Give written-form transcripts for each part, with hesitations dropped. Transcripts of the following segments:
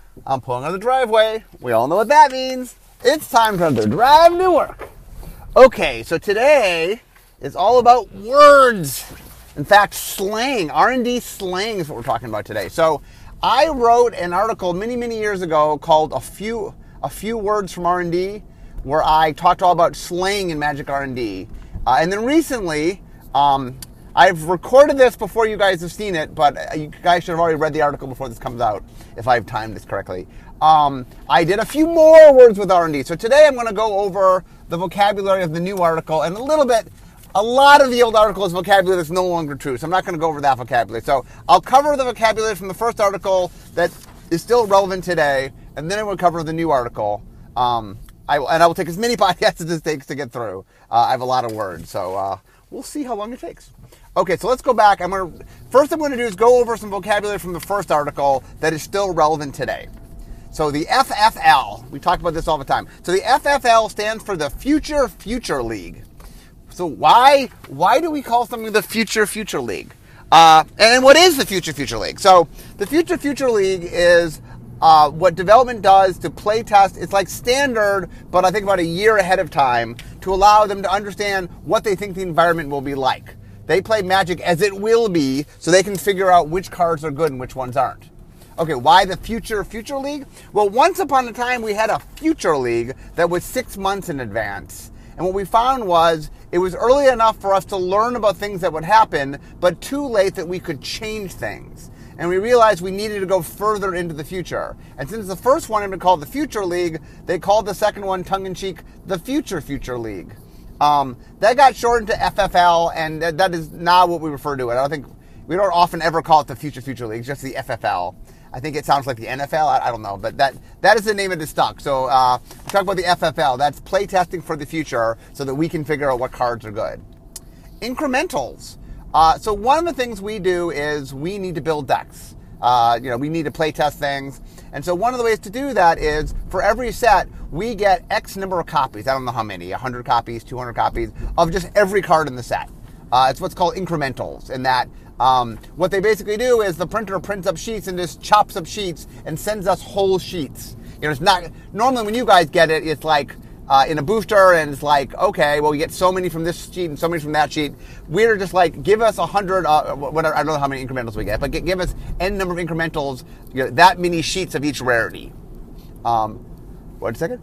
I'm pulling on the driveway. We all know what that means. It's time for the drive to work. Okay, so today is all about words. In fact, slang, R&D slang is what we're talking about today. So I wrote an article many years ago called A Few Words from R&D, where I talked all about slang in Magic R&D. And then recently, I've recorded this before you guys have seen it, but you guys should have already read the article before this comes out, if I've timed this correctly. I did a few more words with R&D. So today I'm going to go over the vocabulary of the new article and a lot of the old article is vocabulary that's no longer true. So I'm not going to go over that vocabulary. So I'll cover the vocabulary from the first article that is still relevant today, and then I will cover the new article. I will take as many podcasts as it takes to get through. I have a lot of words, so we'll see how long it takes. Okay, so let's go back. First I'm going to do is go over some vocabulary from the first article that is still relevant today. So the FFL, we talk about this all the time. So the FFL stands for the Future League. So why do we call something the Future League? And what is the Future League? So the Future League is what development does to play test. It's like standard, but I think about a year ahead of time to allow them to understand what they think the environment will be like. They play Magic as it will be, so they can figure out which cards are good and which ones aren't. Okay, why the Future League? Well, once upon a time, we had a Future League that was 6 months in advance. And what we found was it was early enough for us to learn about things that would happen, but too late that we could change things. And we realized we needed to go further into the future. And since the first one had been called the Future League, they called the second one, tongue-in-cheek, the Future League. That got shortened to FFL, and that is now what we refer to it. We don't often ever call it the Future League, just the FFL. I think it sounds like the NFL. I don't know, but that is the name of the stuck. So we talk about the FFL. That's play testing for the future so that we can figure out what cards are good. Incrementals. So one of the things we do is we need to build decks. We need to play test things. And so one of the ways to do that is for every set, we get X number of copies. I don't know how many, 100 copies, 200 copies of just every card in the set. It's what's called incrementals, in that what they basically do is the printer prints up sheets and just chops up sheets and sends us whole sheets. It's not, normally when you guys get it, it's like in a booster, and it's like, okay, well, we get so many from this sheet and so many from that sheet. We're just like, give us 100, whatever, I don't know how many incrementals we get, but give us N number of incrementals, that many sheets of each rarity. Wait a second.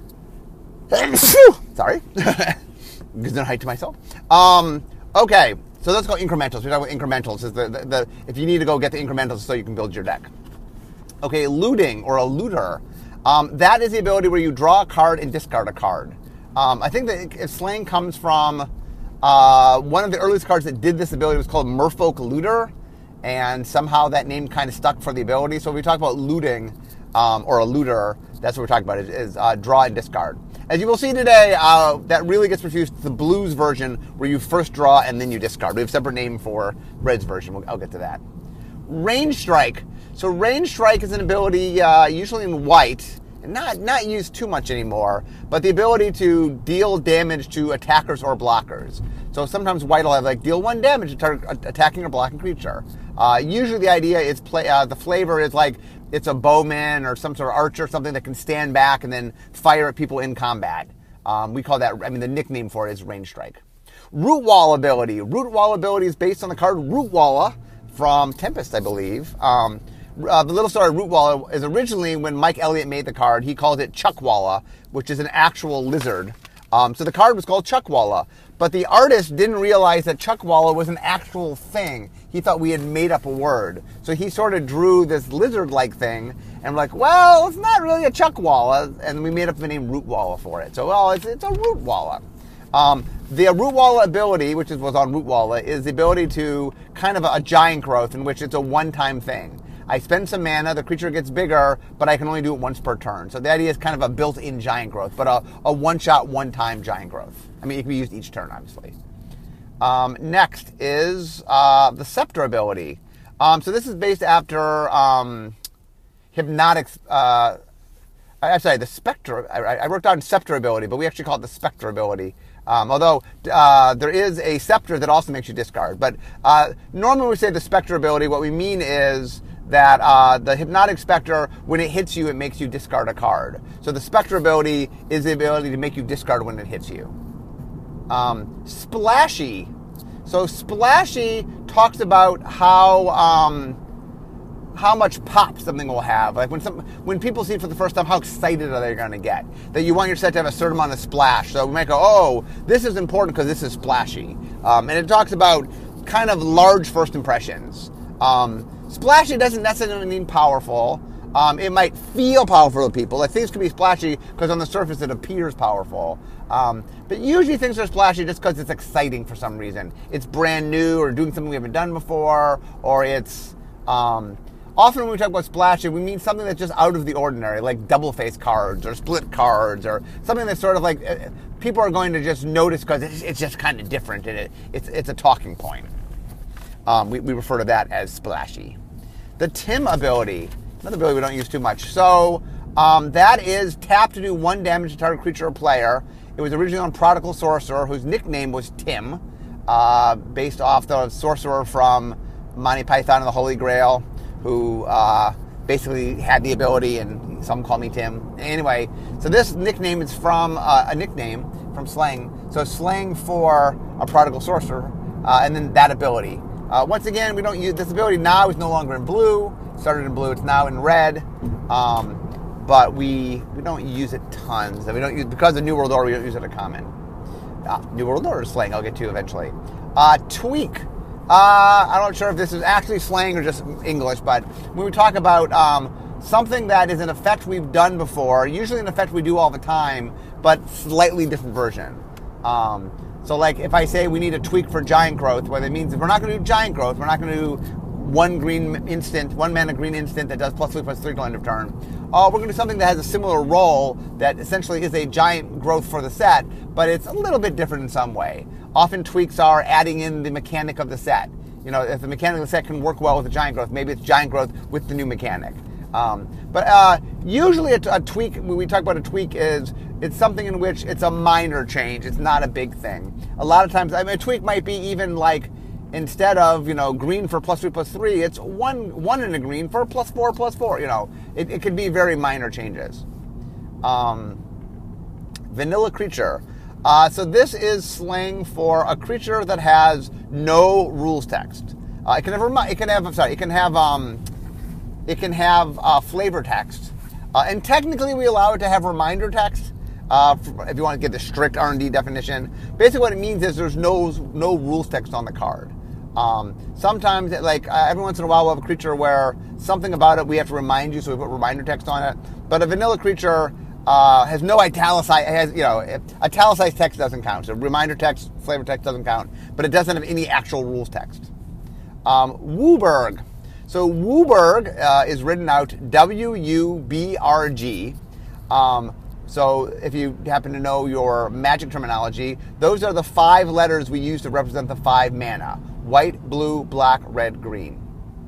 Sorry. Gives no height to myself. Okay. So let's go incrementals. We're talking about incrementals. Is if you need to go get the incrementals so you can build your deck. Okay, looting or a looter. That is the ability where you draw a card and discard a card. I think that slang comes from one of the earliest cards that did this ability was called Merfolk Looter, and somehow that name kind of stuck for the ability. So when we talk about looting or a looter, that's what we're talking about is draw and discard. As you will see today, that really gets confused with the blues version where you first draw and then you discard. We have a separate name for red's version. I'll get to that. Range Strike. So Range Strike is an ability usually in white, and not used too much anymore, but the ability to deal damage to attackers or blockers. So sometimes white will have deal 1 damage to attacking or blocking creature. Usually the idea is the flavor is it's a bowman or some sort of archer, something that can stand back and then fire at people in combat. We call that, the nickname for it is Range Strike. Root Wall ability. Root Wall ability is based on the card Root Walla from Tempest, I believe. The little story of Root Walla is originally when Mike Elliott made the card, he called it Chuckwalla, which is an actual lizard. So the card was called Chuckwalla. But the artist didn't realize that Chuckwalla was an actual thing. He thought we had made up a word. So he sort of drew this lizard-like thing, and we're like, well, it's not really a Chuckwalla, and we made up the name Root Walla for it. So, well, it's a Root Walla. The Root Walla ability, which was on Root Walla, is the ability to kind of a giant growth in which it's a one-time thing. I spend some mana, the creature gets bigger, but I can only do it once per turn. So the idea is kind of a built-in giant growth, but a one-shot, one-time giant growth. It can be used each turn, obviously. Next is the Scepter ability. So this is based after Hypnotic's... I'm sorry, the Spectre. I wrote down Scepter ability, but we actually call it the Spectre ability. Although there is a Scepter that also makes you discard. But normally when we say the Spectre ability, what we mean is that the Hypnotic Spectre, when it hits you, it makes you discard a card. So the Spectre ability is the ability to make you discard when it hits you. Splashy. So Splashy talks about how much pop something will have. Like when people see it for the first time, how excited are they going to get? That you want your set to have a certain amount of splash. So we might go, oh, this is important because this is splashy. And it talks about kind of large first impressions. Splashy doesn't necessarily mean powerful. It might feel powerful to people. Like things can be splashy because on the surface it appears powerful. But usually things are splashy just because it's exciting for some reason. It's brand new or doing something we haven't done before, or it's... often when we talk about splashy, we mean something that's just out of the ordinary, like double-face cards or split cards or something that's sort of like people are going to just notice because it's just kind of different and it's a talking point. We refer to that as splashy. The Tim ability, another ability we don't use too much. So that is tap to do 1 damage to target creature or player. It was originally on Prodigal Sorcerer, whose nickname was Tim, based off the sorcerer from Monty Python and the Holy Grail, who basically had the ability, and some call me Tim. Anyway, so this nickname is from a nickname from slang. So slang for a Prodigal Sorcerer, and then that ability. Once again, we don't use this ability now. Is no longer in blue. It started in blue. It's now in red. But we don't use it tons. We don't use, because of New World Order, we don't use it a common. New World Order slang I'll get to eventually. Tweak. I'm not sure if this is actually slang or just English, but when we talk about something that is an effect we've done before, usually an effect we do all the time, but slightly different version. So like if I say we need a tweak for giant growth, what it means is we're not going to do giant growth, we're not going to do 1 mana green instant that does +3/+3 till end of turn. We're going to do something that has a similar role that essentially is a giant growth for the set, but it's a little bit different in some way. Often tweaks are adding in the mechanic of the set. You know, if the mechanic of the set can work well with the giant growth, maybe it's giant growth with the new mechanic. But usually a tweak, when we talk about a tweak, it's something in which it's a minor change. It's not a big thing. A lot of times, I mean, a tweak might be even like, instead of, green for +3/+3, it's one in a green for +4/+4. It could be very minor changes. Vanilla creature. So this is slang for a creature that has no rules text. It can have flavor text, and technically we allow it to have reminder text. If you want to get the strict R&D definition, basically what it means is there's no rules text on the card. Sometimes, every once in a while, we'll have a creature where something about it we have to remind you, so we put reminder text on it. But a vanilla creature has no italicized, italicized text doesn't count. So reminder text, flavor text doesn't count, but it doesn't have any actual rules text. WUBRG. So WUBRG is written out WUBRG. So if you happen to know your magic terminology, those are the 5 letters we use to represent the 5 mana. White, blue, black, red, green.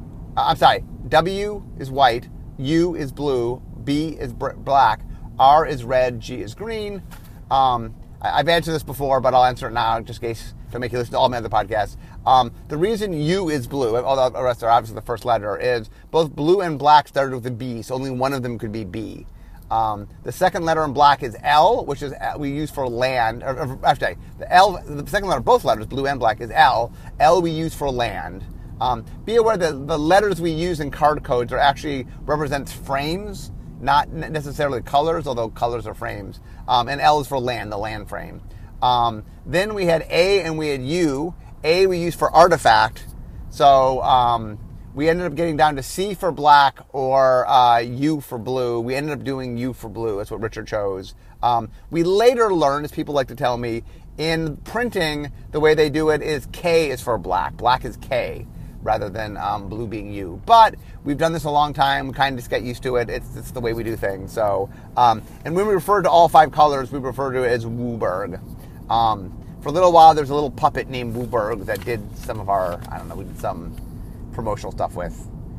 W is white, U is blue, B is black, R is red, G is green. I've answered this before, but I'll answer it now just in case to make you listen to all my other podcasts. The reason U is blue, although the rest are obviously the first letter, is both blue and black started with a B, so only one of them could be B. The second letter in black is L, which is we use for land. The second letter, both letters, blue and black, is L. L we use for land. Be aware that the letters we use in card codes are actually represents frames, not necessarily colors, although colors are frames. And L is for land, the land frame. Then we had A and we had U. A we use for artifact. So we ended up getting down to C for black or U for blue. We ended up doing U for blue. That's what Richard chose. We later learned, as people like to tell me, in printing, the way they do it is K is for black. Black is K rather than blue being U. But we've done this a long time. We kind of just get used to it. It's the way we do things. So, and when we refer to all 5 colors, we refer to it as WUBRG. For a little while, there's a little puppet named WUBRG that did some of our, we did some promotional stuff with.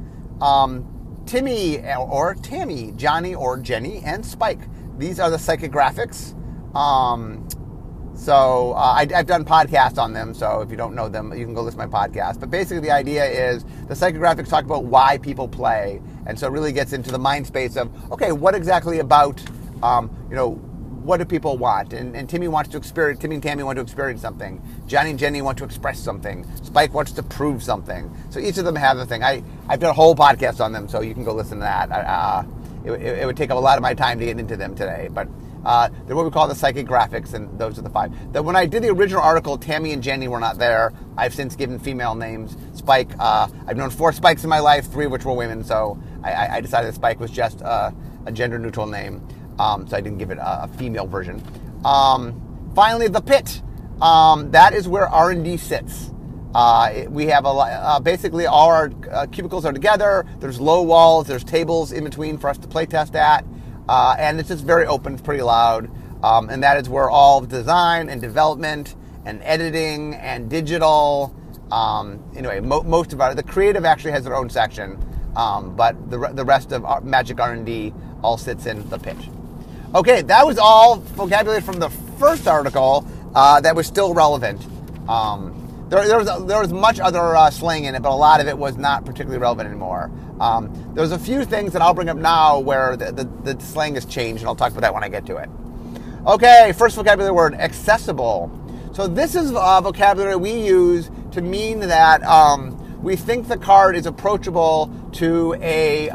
Timmy or Tammy, Johnny or Jenny, and Spike. These are the psychic graphics. So I've done podcasts on them, so if you don't know them, you can go listen to my podcast. But basically the idea is the psychographics talk about why people play, and so it really gets into the mind space of, okay, what exactly about, what do people want? And Timmy and Tammy want to experience something. Johnny and Jenny want to express something. Spike wants to prove something. So each of them have a thing. I've done a whole podcast on them, so you can go listen to that. It would take up a lot of my time to get into them today, but they're what we call the psychic graphics, and those are the 5. When I did the original article, Tammy and Jenny were not there. I've since given female names. Spike, I've known 4 Spikes in my life, 3 of which were women, so I decided that Spike was just a gender-neutral name. So I didn't give it a female version. Finally, the pit. That is where R&D sits. We have basically all our cubicles are together. There's low walls. There's tables in between for us to play test at. And it's just very open. It's pretty loud. And that is where all of design and development and editing and digital, most of the creative actually has their own section. But the rest of Magic R&D all sits in the pit. Okay, that was all vocabulary from the first article that was still relevant. There was much other slang in it, but a lot of it was not particularly relevant anymore. There's a few things that I'll bring up now where the slang has changed, and I'll talk about that when I get to it. Okay, first vocabulary word, accessible. So this is vocabulary we use to mean that we think the card is approachable to a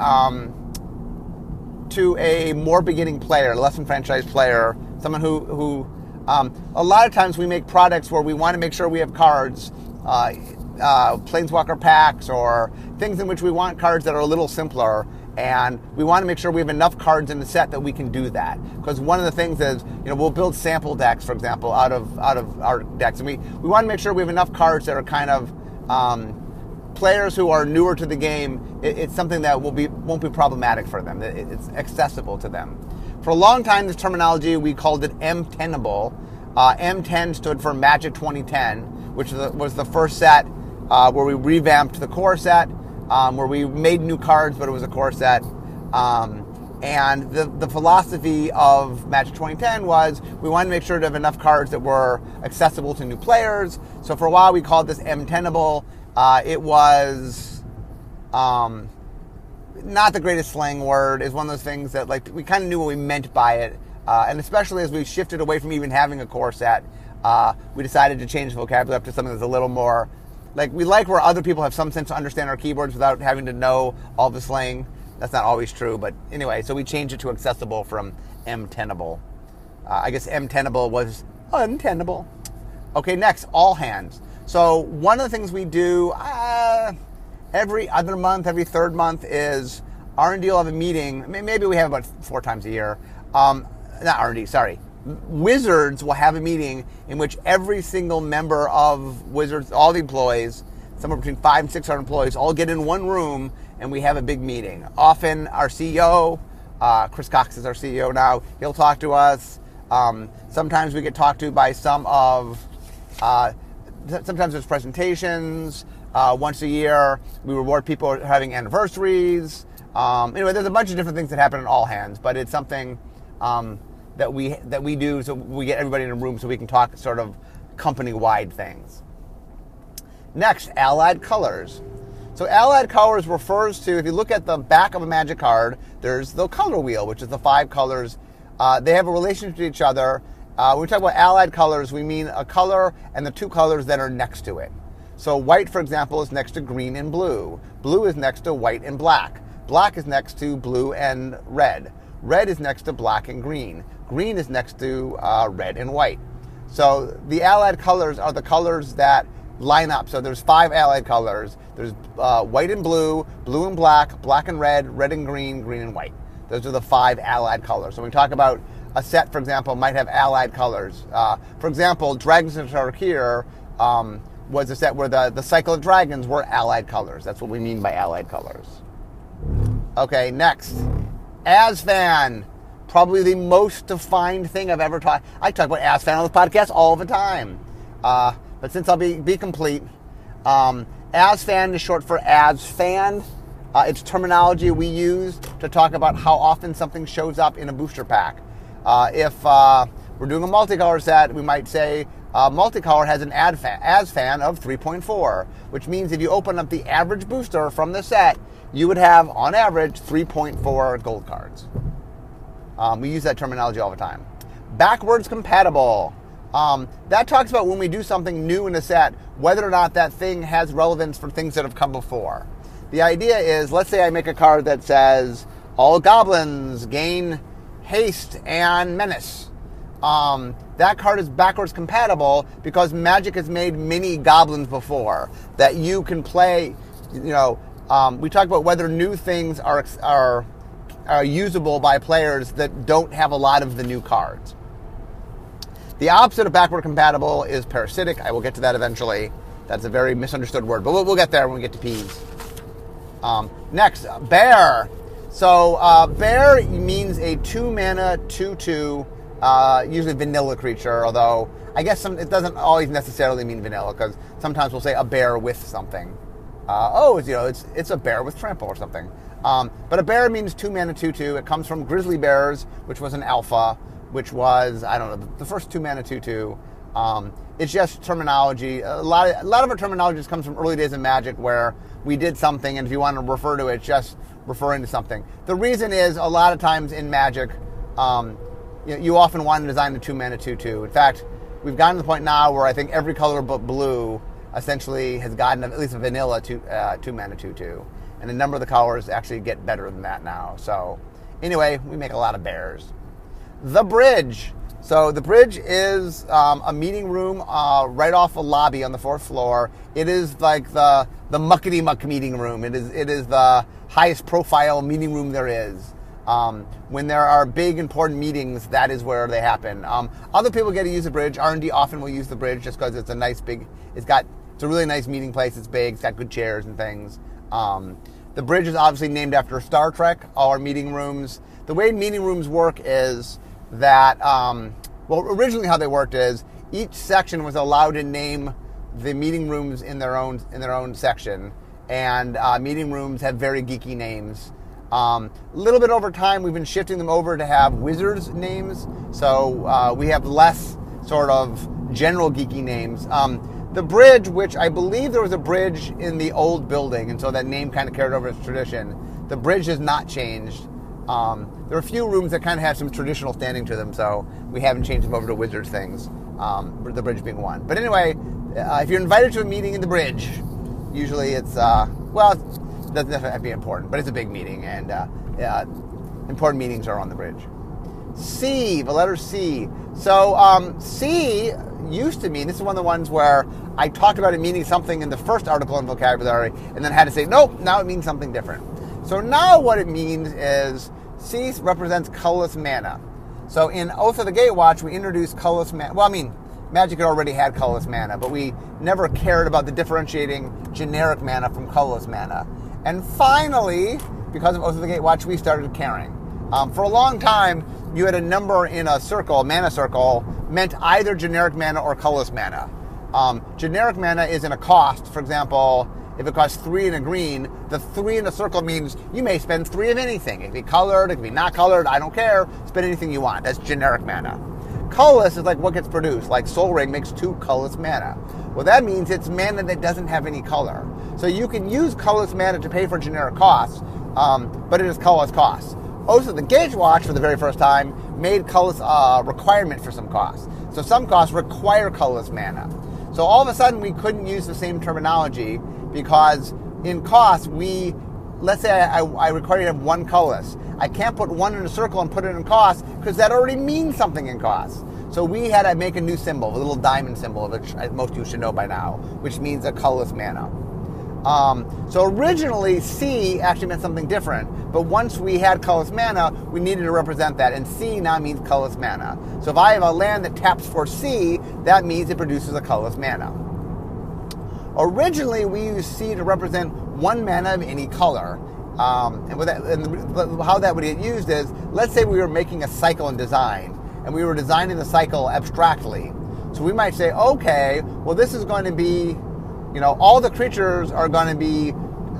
more beginning player, less enfranchised player, someone who a lot of times we make products where we want to make sure we have cards, Planeswalker packs or things in which we want cards that are a little simpler, and we want to make sure we have enough cards in the set that we can do that. Because one of the things is, we'll build sample decks, for example, out of our decks, and we want to make sure we have enough cards that are kind of players who are newer to the game. It's something that won't be problematic for them. It's accessible to them. For a long time, this terminology, we called it M10able. M10 stood for Magic 2010, which was the first set where we revamped the core set, where we made new cards, but it was a core set. And the philosophy of Magic 2010 was we wanted to make sure to have enough cards that were accessible to new players. So for a while, we called this M10able. It was not the greatest slang word. It's one of those things that we kind of knew what we meant by it. And especially as we shifted away from even having a core set, we decided to change the vocabulary up to something that's a little more, we like where other people have some sense to understand our keyboards without having to know all the slang. That's not always true, but anyway, so we changed it to accessible from M10able. I guess M10able was untenable. Okay, next, all hands. So one of the things we do every other month, every third month is R&D will have a meeting. Maybe we have about 4 times a year. Not R&D, sorry. Wizards will have a meeting in which every single member of Wizards, all the employees, somewhere between 500 and 600 employees, all get in one room and we have a big meeting. Often our CEO, Chris Cox is our CEO now, he'll talk to us. Sometimes we get talked to by sometimes there's presentations. Once a year, we reward people having anniversaries. Anyway, there's a bunch of different things that happen in all hands, but it's something that we do, so we get everybody in a room so we can talk sort of company-wide things. Next, allied colors. So allied colors refers to, if you look at the back of a Magic card, there's the color wheel, which is the 5 colors. They have a relationship to each other. When we talk about allied colors, we mean a color and the 2 colors that are next to it. So white, for example, is next to green and blue. Blue is next to white and black. Black is next to blue and red. Red is next to black and green. Green is next to red and white. So the allied colors are the colors that line up. So there's 5 allied colors. There's white and blue, blue and black, black and red and green, green and white. Those are the 5 allied colors. So when we talk about a set, for example, might have allied colors. For example, Dragons of Tarkir was a set where the Cycle of Dragons were allied colors. That's what we mean by allied colors. Okay, next. ASFAN. Probably the most defined thing I've ever taught. I talk about ASFAN on this podcast all the time. But since I'll be complete, ASFAN is short for ASFAN. It's terminology we use to talk about how often something shows up in a booster pack. If we're doing a multicolor set, we might say multicolor has an ASFAN of 3.4, which means if you open up the average booster from the set, you would have, on average, 3.4 gold cards. We use that terminology all the time. Backwards compatible. That talks about when we do something new in a set, whether or not that thing has relevance for things that have come before. The idea is, let's say I make a card that says, all goblins gain haste and menace. That card is backwards compatible because Magic has made many goblins before that you can play. We talk about whether new things are usable by players that don't have a lot of the new cards. The opposite of backward compatible is parasitic. I will get to that eventually. That's a very misunderstood word, but we'll get there when we get to P's. Next, bear. So bear means a 2-mana 2/2, usually vanilla creature, although I guess it doesn't always necessarily mean vanilla, because sometimes we'll say a bear with something. It's a bear with trample or something. But a bear means 2-mana 2/2. It comes from Grizzly Bears, which was an alpha, which was, the first 2-mana 2/2. It's just terminology. A lot of our terminology just comes from early days of Magic, where we did something, and if you want to refer to it, just referring to something. The reason is, a lot of times in Magic, you often want to design the 2-mana 2/2. In fact, we've gotten to the point now where I think every color but blue essentially has gotten at least a vanilla 2-mana 2/2. And a number of the colors actually get better than that now. So anyway, we make a lot of bears. The Bridge. So the Bridge is a meeting room right off a lobby on the 4th floor. It is like the muckety-muck meeting room. It is the highest profile meeting room there is. When there are big, important meetings, that is where they happen. Other people get to use the Bridge. R&D often will use the Bridge just because it's a nice it's a really nice meeting place. It's big. It's got good chairs and things. The Bridge is obviously named after Star Trek. All our meeting rooms. The way meeting rooms work is that, originally how they worked is each section was allowed to name the meeting rooms in their own section, and meeting rooms have very geeky names. A little bit over time, we've been shifting them over to have wizards' names, so we have less sort of general geeky names. The Bridge, which I believe there was a bridge in the old building, and so that name kind of carried over as tradition. The Bridge has not changed. There are a few rooms that kind of have some traditional standing to them, so we haven't changed them over to wizards things, the Bridge being one. But anyway, if you're invited to a meeting in the Bridge, usually it's, it doesn't have to be important, but it's a big meeting, and important meetings are on the Bridge. C, the letter C. So C used to mean, this is one of the ones where I talked about it meaning something in the first article in vocabulary, and then had to say, nope, now it means something different. So now what it means is C represents colorless mana. So in Oath of the Gatewatch, we introduced colorless mana. Well, Magic had already had colorless mana, but we never cared about the differentiating generic mana from colorless mana. And finally, because of Oath of the Gatewatch, we started caring. For a long time, you had a number in a circle, a mana circle, meant either generic mana or colorless mana. Generic mana is in a cost. For example, if it costs 3 and a green, the 3 in a circle means you may spend 3 of anything. It can be colored, it can be not colored, I don't care. Spend anything you want. That's generic mana. Colorless is like what gets produced. Like Sol Ring makes 2 colorless mana. Well, that means it's mana that doesn't have any color. So you can use colorless mana to pay for generic costs, but it is colorless costs. Oath of the Gatewatch, for the very first time, made colorless requirement for some costs. So some costs require colorless mana. So all of a sudden, we couldn't use the same terminology because in costs, let's say I require you to have 1 colorless. I can't put 1 in a circle and put it in cost because that already means something in cost. So we had to make a new symbol, a little diamond symbol, which most of you should know by now, which means a colorless mana. So originally, C actually meant something different, but once we had colorless mana, we needed to represent that, and C now means colorless mana. So if I have a land that taps for C, that means it produces a colorless mana. Originally, we used C to represent 1 mana of any color. And how that would get used is, let's say we were making a cycle in design, and we were designing the cycle abstractly. So we might say, okay, well, this is going to be, all the creatures are going to be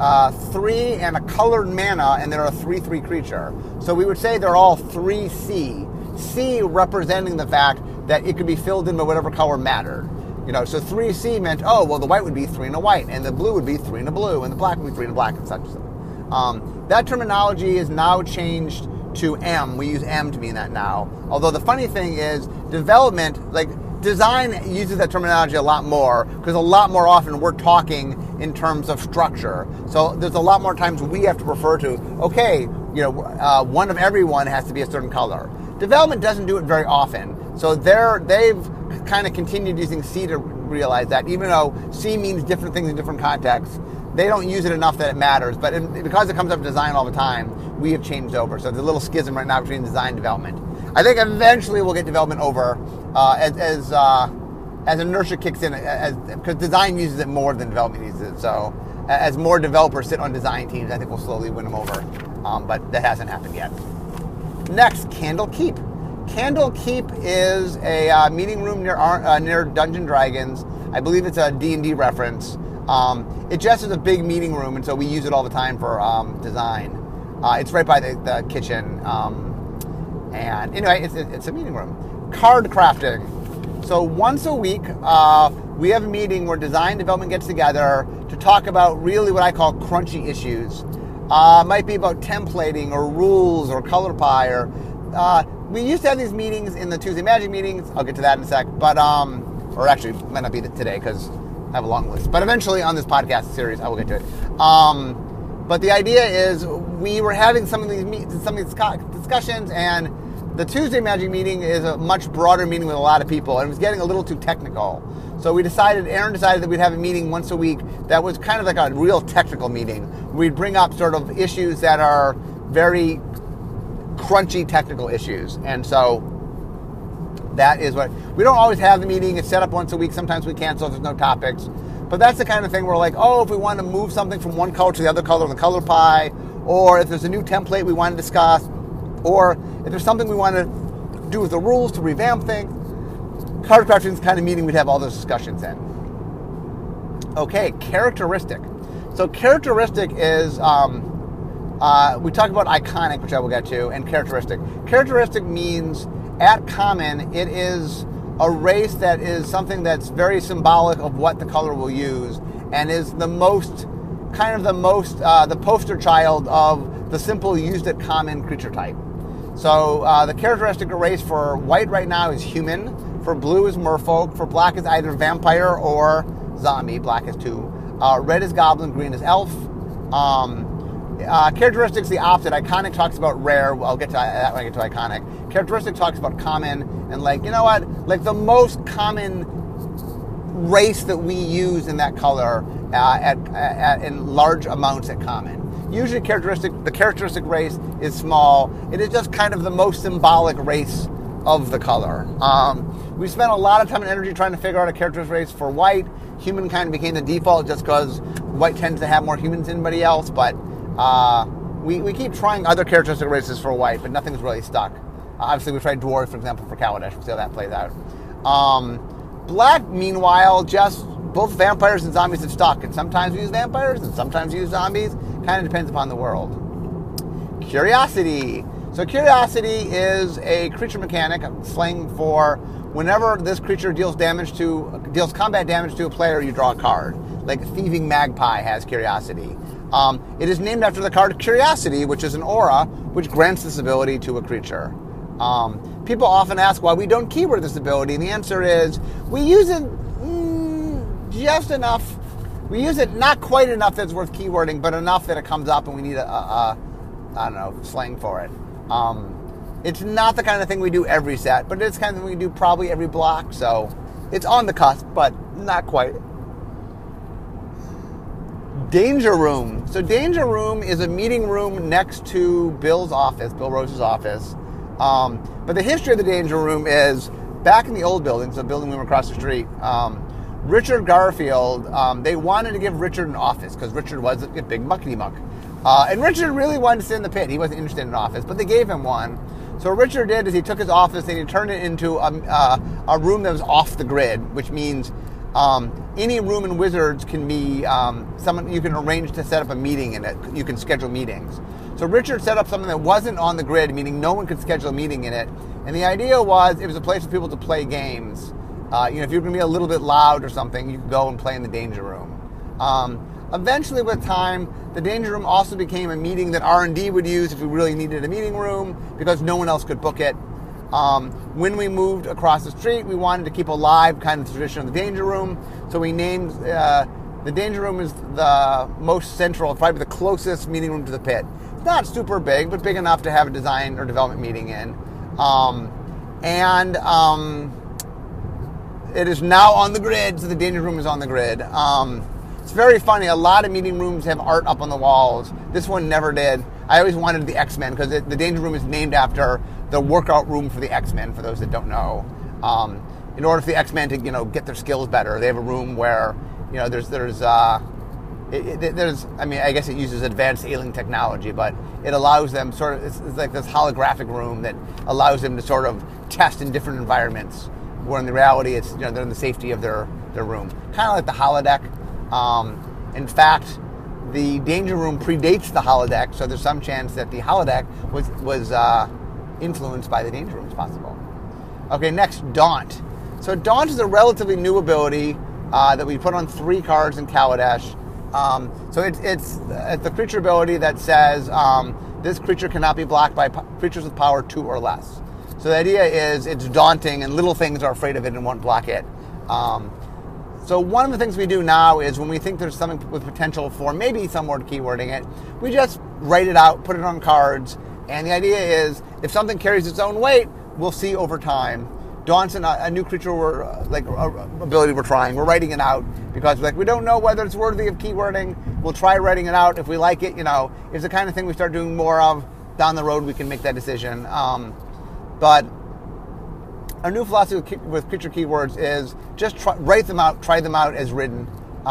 3 and a colored mana, and they're a 3/3 creature. So we would say they're all 3C. C representing the fact that it could be filled in by whatever color mattered. So 3C meant, oh, well, the white would be 3 in a white, and the blue would be 3 in a blue, and the black would be 3 in a black, and such. That terminology is now changed to M. We use M to mean that now. Although the funny thing is, development, like design uses that terminology a lot more, because a lot more often we're talking in terms of structure. So there's a lot more times we have to refer to, okay, one of everyone has to be a certain color. Development doesn't do it very often. So they've kind of continued using C to realize that, even though C means different things in different contexts, they don't use it enough that it matters. But because it comes up in design all the time, we have changed over. So there's a little schism right now between design and development. I think eventually we'll get development over as inertia kicks in, because design uses it more than development uses it. So as more developers sit on design teams, I think we'll slowly win them over. But that hasn't happened yet. Next, Candlekeep. Candlekeep is a meeting room near Dungeons & Dragons. I believe it's a D&D reference. It just is a big meeting room, and so we use it all the time for design. It's right by the kitchen. And anyway, it's a meeting room. Card crafting. So once a week, we have a meeting where design development gets together to talk about really what I call crunchy issues. Might be about templating or rules or color pie or... we used to have these meetings in the Tuesday Magic meetings. I'll get to that in a sec. But, or actually, it might not be today because I have a long list. But eventually on this podcast series, I will get to it. But the idea is we were having some of these discussions, and the Tuesday Magic meeting is a much broader meeting with a lot of people, and it was getting a little too technical. So Aaron decided that we'd have a meeting once a week that was kind of like a real technical meeting. We'd bring up sort of issues that are very crunchy technical issues. And so that is what... We don't always have the meeting. It's set up once a week. Sometimes we cancel if there's no topics. But that's the kind of thing where like, oh, if we want to move something from one color to the other color in the color pie, or if there's a new template we want to discuss, or if there's something we want to do with the rules to revamp things, card crafting is the kind of meeting we'd have all those discussions in. Okay, characteristic. So characteristic is, we talk about iconic, which I will get to, and characteristic. Characteristic means, at common, it is a race that is something that's very symbolic of what the color will use, and is the poster child of the simple used at common creature type. So the characteristic race for white right now is human, for blue is merfolk, for black is either vampire or zombie, black is 2. Red is goblin, green is elf. Characteristics the opposite. Iconic talks about rare. I'll get to that when I get to iconic. Characteristic talks about common, and like, you know what? Like the most common race that we use in that color in large amounts at common. Usually the characteristic race is small. It is just kind of the most symbolic race of the color. We spent a lot of time and energy trying to figure out a characteristic race for white. Human kind of became the default just because white tends to have more humans than anybody else, but we keep trying other characteristic races for white, but nothing's really stuck. Obviously, we tried dwarf, for example, for Kaladesh. We'll see how that plays out. Black, meanwhile, just both vampires and zombies have stuck, and sometimes we use vampires and sometimes we use zombies. Kind of depends upon the world. Curiosity. So curiosity is a creature mechanic, slang for whenever this creature deals combat damage to a player, you draw a card. Like Thieving Magpie has curiosity. It is named after the card Curiosity, which is an aura, which grants this ability to a creature. People often ask why we don't keyword this ability, and the answer is we use it just enough. We use it not quite enough that's worth keywording, but enough that it comes up and we need I don't know, slang for it. It's not the kind of thing we do every set, but it's the kind of thing we do probably every block, so it's on the cusp, but not quite. Danger Room. So Danger Room is a meeting room next to Bill's office, Bill Rose's office. But the history of the Danger Room is back in the old building, so the building we were across the street. Richard Garfield, they wanted to give Richard an office because Richard was a big muckety-muck. And Richard really wanted to sit in the pit. He wasn't interested in an office, but they gave him one. So what Richard did is he took his office and he turned it into a room that was off the grid, which means any room in Wizards can be someone you can arrange to set up a meeting in it. You can schedule meetings. So Richard set up something that wasn't on the grid, meaning no one could schedule a meeting in it. And the idea was it was a place for people to play games. If you're going to be a little bit loud or something, you could go and play in the Danger Room. Eventually, with time, the Danger Room also became a meeting that R&D would use if we really needed a meeting room because no one else could book it. When we moved across the street, we wanted to keep alive kind of the tradition of the Danger Room. So we named the Danger Room is the most central, probably the closest meeting room to the pit. It's not super big, but big enough to have a design or development meeting in. It is now on the grid, so the Danger Room is on the grid. It's very funny. A lot of meeting rooms have art up on the walls. This one never did. I always wanted the X-Men because the Danger Room is named after the workout room for the X-Men, for those that don't know. In order for the X-Men to, get their skills better, they have a room where, I guess it uses advanced alien technology, but it allows them it's like this holographic room that allows them to sort of test in different environments, where in the reality it's, they're in the safety of their room. Kind of like the holodeck. In fact, the Danger Room predates the holodeck, so there's some chance that the holodeck was influenced by the Danger Room. It's possible. Okay, next, Daunt. So Daunt is a relatively new ability that we put on 3 cards in Kaladesh. So it's the creature ability that says this creature cannot be blocked by creatures with power 2 or less. So the idea is it's daunting and little things are afraid of it and won't block it. So one of the things we do now is when we think there's something with potential for maybe some more keywording it, we just write it out, put it on cards, and the idea is if something carries its own weight, we'll see over time. Daunt's a new creature ability we're trying. We're writing it out because we don't know whether it's worthy of keywording. We'll try writing it out. If we like it, it's the kind of thing we start doing more of down the road. We can make that decision. But our new philosophy with creature keywords is just write them out, try them out as written.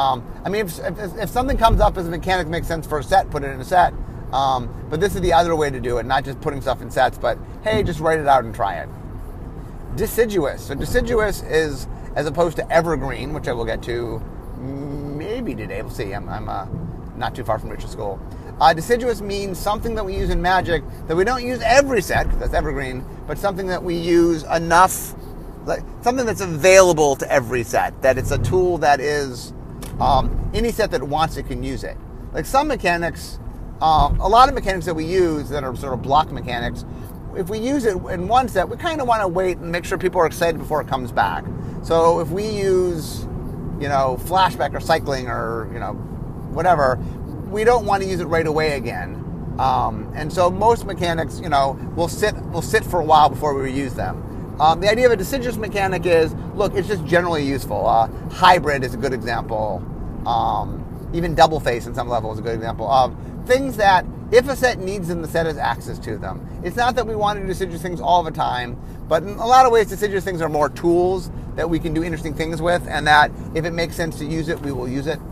If something comes up as a mechanic that makes sense for a set, put it in a set. But this is the other way to do it, not just putting stuff in sets, but hey, just write it out and try it. Deciduous. So deciduous is, as opposed to evergreen, which I will get to maybe today. We'll see. I'm not too far from Richard School. Deciduous means something that we use in Magic that we don't use every set, because that's evergreen, but something that we use enough, like something that's available to every set, that it's a tool that is, any set that wants it can use it. Like some mechanics, a lot of mechanics that we use that are sort of block mechanics, if we use it in one set, we kind of want to wait and make sure people are excited before it comes back. So if we use, flashback or cycling or, whatever, we don't want to use it right away again. And so most mechanics, will sit for a while before we use them. The idea of a deciduous mechanic is, look, it's just generally useful. Hybrid is a good example. Even double face in some level is a good example of things that if a set needs them, the set has access to them. It's not that we want to do deciduous things all the time, but in a lot of ways, deciduous things are more tools that we can do interesting things with, and that if it makes sense to use it, we will use it.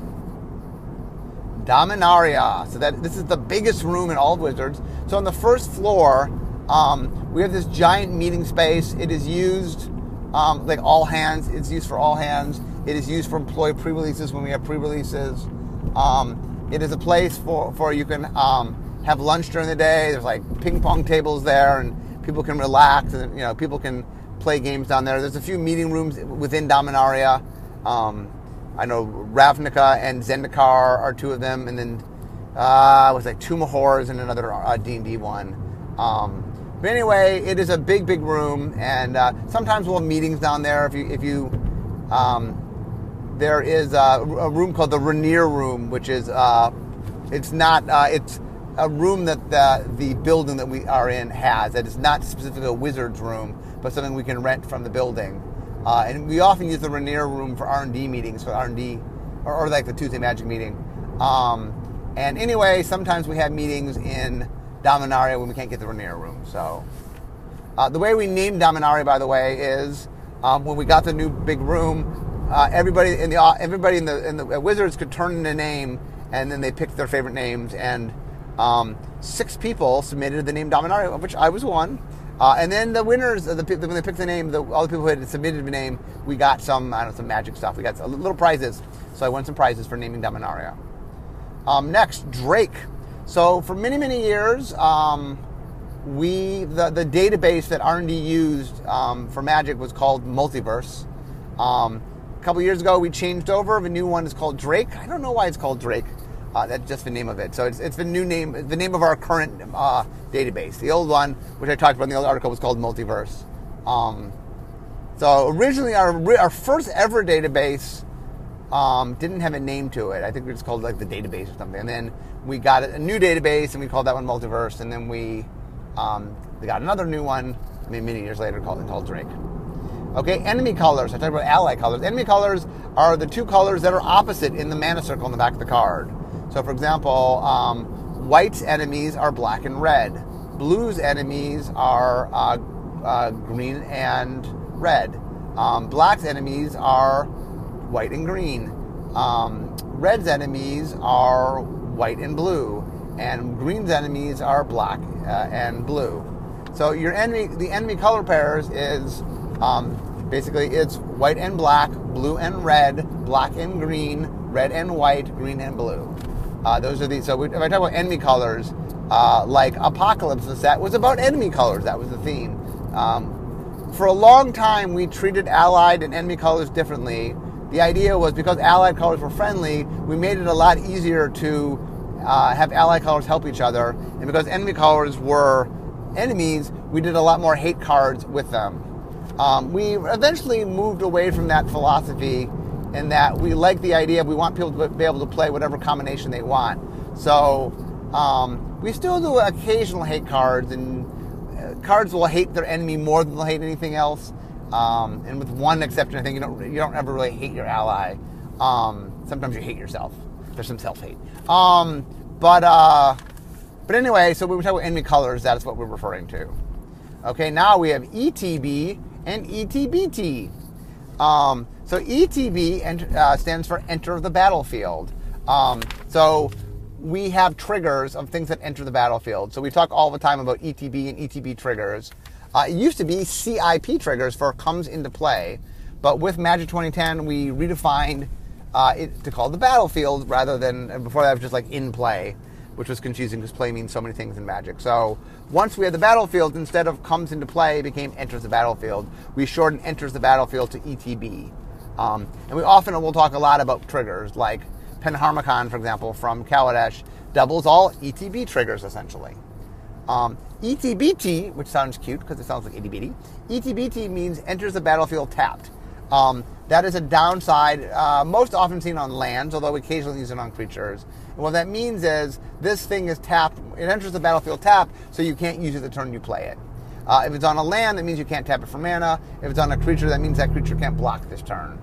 Dominaria. So this is the biggest room in all of Wizards. So on the first floor, we have this giant meeting space. It is used like all hands. It's used for all hands. It is used for employee pre-releases when we have pre-releases. It is a place for you can have lunch during the day. There's like ping pong tables there, and people can relax, and people can play games down there. There's a few meeting rooms within Dominaria. I know Ravnica and Zendikar are 2 of them, and then it was like 2 Mahors and another D&D one. But anyway, it is a big, big room, and sometimes we'll have meetings down there. There is a room called the Rainier Room, which is it's a room that the building that we are in has. That is not specifically a wizard's room, but something we can rent from the building. And we often use the Rainier Room for R&D meetings, for R&D, or like the Tuesday Magic meeting. And anyway, sometimes we have meetings in Dominaria when we can't get the Rainier Room. So the way we named Dominaria, by the way, is when we got the new big room, everybody in the Wizards could turn in a name, and then they picked their favorite names, and 6 people submitted the name Dominaria, of which I was one. And then the winners, when they picked the name, all the people who had submitted a name, we got some magic stuff. We got little prizes. So I won some prizes for naming Dominaria. Next, Drake. So for many, many years, the database that R&D used for Magic was called Multiverse. A couple years ago, we changed over. The new one is called Drake. I don't know why it's called Drake. That's just the name of it. So it's the new name, the name of our current database. The old one, which I talked about in the old article, was called Multiverse. So originally, our first ever database didn't have a name to it. I think it was called like the database or something. And then we got a new database, and we called that one Multiverse. And then we got another new one, many years later, called Drake. Okay, enemy colors. I talked about ally colors. Enemy colors are the two colors that are opposite in the mana circle in the back of the card. So, for example, white's enemies are black and red. Blue's enemies are green and red. Black's enemies are white and green. Red's enemies are white and blue. And green's enemies are black and blue. So the enemy color pairs is basically it's white and black, blue and red, black and green, red and white, green and blue. Those are these. So if I talk about enemy colors, like Apocalypse, the set was about enemy colors. That was the theme. For a long time, we treated allied and enemy colors differently. The idea was because allied colors were friendly, we made it a lot easier to have allied colors help each other. And because enemy colors were enemies, we did a lot more hate cards with them. We eventually moved away from that philosophy in that we like the idea we want people to be able to play whatever combination they want. So we still do occasional hate cards, and cards will hate their enemy more than they'll hate anything else. And with one exception, I think you don't ever really hate your ally. Sometimes you hate yourself. There's some self-hate. But anyway, so when we talk about enemy colors, that's what we're referring to. Okay, now we have ETB and ETBT. So ETB stands for Enter the Battlefield. So we have triggers of things that enter the battlefield. So we talk all the time about ETB and ETB triggers. It used to be CIP triggers for comes into play, but with Magic 2010, we redefined it to call the battlefield rather than, before that was just like in play, which was confusing because play means so many things in Magic. So once we had the battlefield, instead of comes into play, it became enters the battlefield. We shortened enters the battlefield to ETB. And we often will talk a lot about triggers, like Penharmicon, for example, from Kaladesh, doubles all ETB triggers, essentially. ETBT, which sounds cute because it sounds like itty bitty, ETBT means enters the battlefield tapped. That is a downside, most often seen on lands, although we occasionally use it on creatures. And what that means is this thing is tapped, it enters the battlefield tapped, so you can't use it the turn you play it. If it's on a land, that means you can't tap it for mana. If it's on a creature, that means that creature can't block this turn.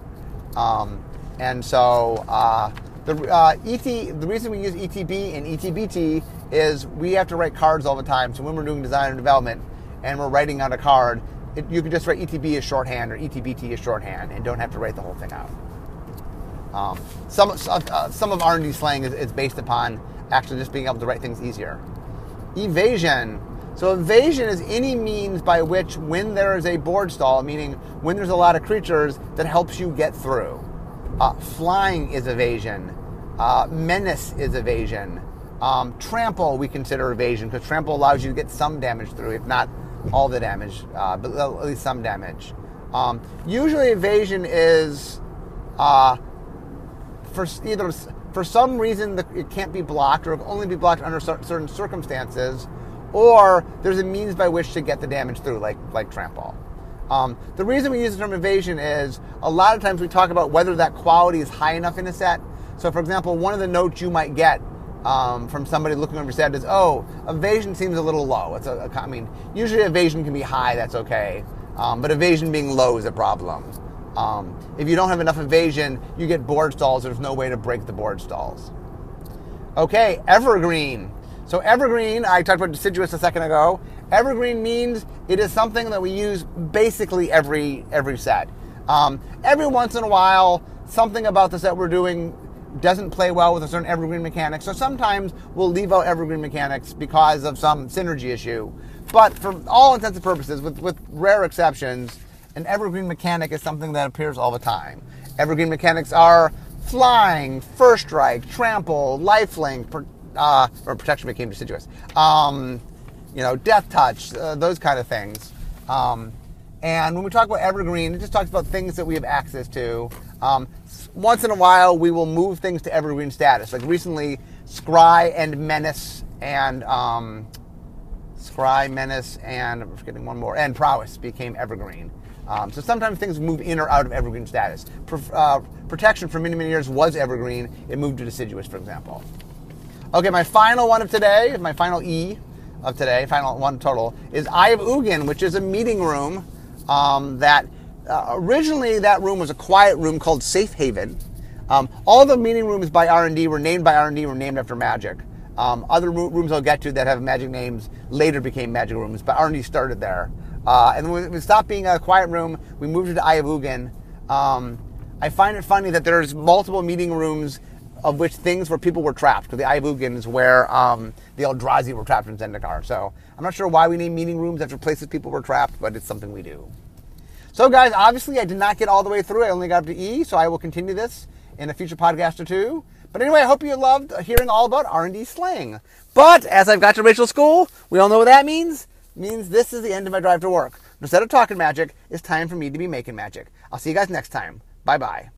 And so the reason we use ETB and ETBT is we have to write cards all the time. So when we're doing design and development and we're writing out a card, you can just write ETB as shorthand or ETBT as shorthand and don't have to write the whole thing out. Some of R&D slang is based upon actually just being able to write things easier. Evasion. So evasion is any means by which, when there is a board stall, meaning when there's a lot of creatures, that helps you get through. Flying is evasion. Menace is evasion. Trample we consider evasion because trample allows you to get some damage through, if not all the damage, but at least some damage. Usually evasion is for some reason it can't be blocked, or it can only be blocked under certain circumstances, or there's a means by which to get the damage through, like trample. The reason we use the term evasion is a lot of times we talk about whether that quality is high enough in a set. So, for example, one of the notes you might get from somebody looking over your set is, "Oh, evasion seems a little low." Usually evasion can be high, that's okay, but evasion being low is a problem. If you don't have enough evasion, you get board stalls. There's no way to break the board stalls. Okay, evergreen. So evergreen, I talked about deciduous a second ago. Evergreen means it is something that we use basically every set. Every once in a while, something about the set we're doing doesn't play well with a certain evergreen mechanic. So sometimes we'll leave out evergreen mechanics because of some synergy issue. But for all intents and purposes, with rare exceptions, an evergreen mechanic is something that appears all the time. Evergreen mechanics are flying, first strike, trample, lifelink, or protection became deciduous. Death touch, those kind of things. And when we talk about evergreen, it just talks about things that we have access to. Once in a while, we will move things to evergreen status. Like recently, Scry and Menace and I'm forgetting one more, and Prowess became evergreen. So sometimes things move in or out of evergreen status. Protection for many, many years was evergreen. It moved to deciduous, for example. Okay, my final one of today, my final E of today, final one total, is Eye of Ugin, which is a meeting room that originally that room was a quiet room called Safe Haven. All the meeting rooms by R&D were named by R&D, were named after magic. Other rooms I'll get to that have magic names later became magic rooms, but R&D started there. And when we stopped being a quiet room, we moved it to Eye of Ugin. I find it funny that there's multiple meeting rooms of which things where people were trapped. Because the Eye of Ugin is where the Eldrazi were trapped in Zendikar. So I'm not sure why we name meeting rooms after places people were trapped, but it's something we do. So guys, obviously I did not get all the way through. I only got up to E, so I will continue this in a future podcast or two. But anyway, I hope you loved hearing all about R&D slang. But as I've got to Rachel School, we all know what that means. It means this is the end of my drive to work. Instead of talking magic, it's time for me to be making magic. I'll see you guys next time. Bye-bye.